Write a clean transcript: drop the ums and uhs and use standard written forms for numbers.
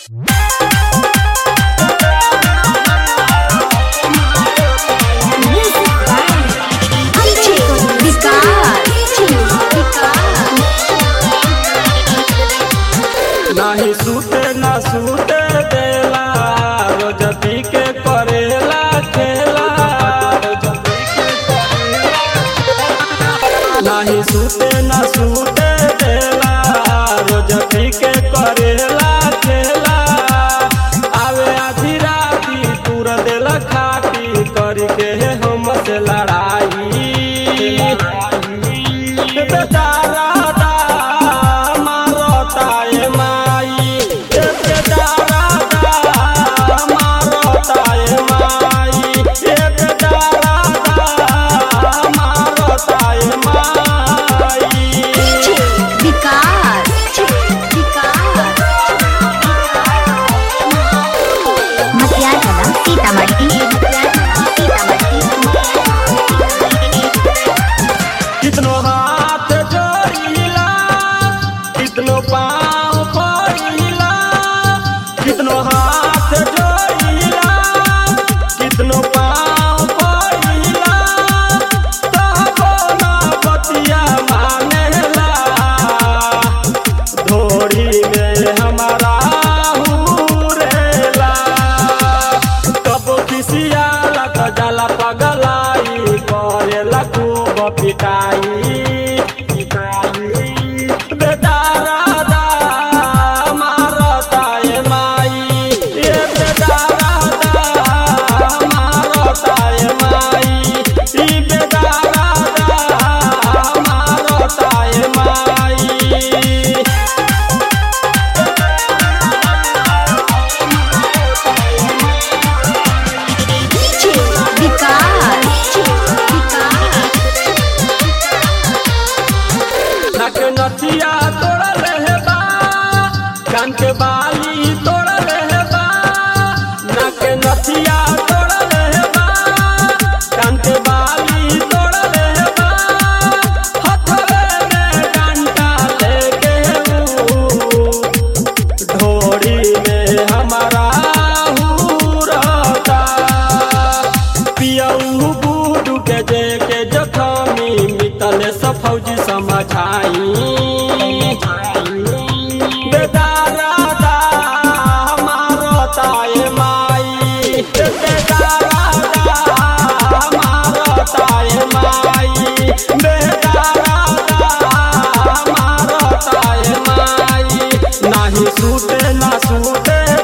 नाही सूते ना सूते देला रोज पी के करेला खेला नाही सूते ना सूते देला रोज पी के करेला खेला आवे आधी राती पूरा देला खाटी करके हमसे लड़ाई बेचारा कितनो हाथ जोड़ीला कितनो पाँव पड़ीला कितनो हाथ जोड़ीला कितनो पाँव पड़ीला तबो ना बतिया मानेला धोड़ी में हमारा हुरेला कबो खिसियाला त जाला पगलाई करेला खूब पिटाई बेचारा दा मारता है माई ये बेचारा दा मारता है माई ये बेचारा दा मारता है माई। नाक नथिया तोड़ा रहबा कान के बाली तोड़ा रहबा नाक नथिया तोड़ा रहबा कान के बाली तोड़ा रहबा हथवे में डंडा लेके ढोरी में हमारा हुरता पियऊ बूढ़ के जे जखमी मितल सफौजी समझाई बेचारा दा मारता है माई बेचारा दा मारता है माई बेचारा दा मारता है माई नाही सूते ना सूते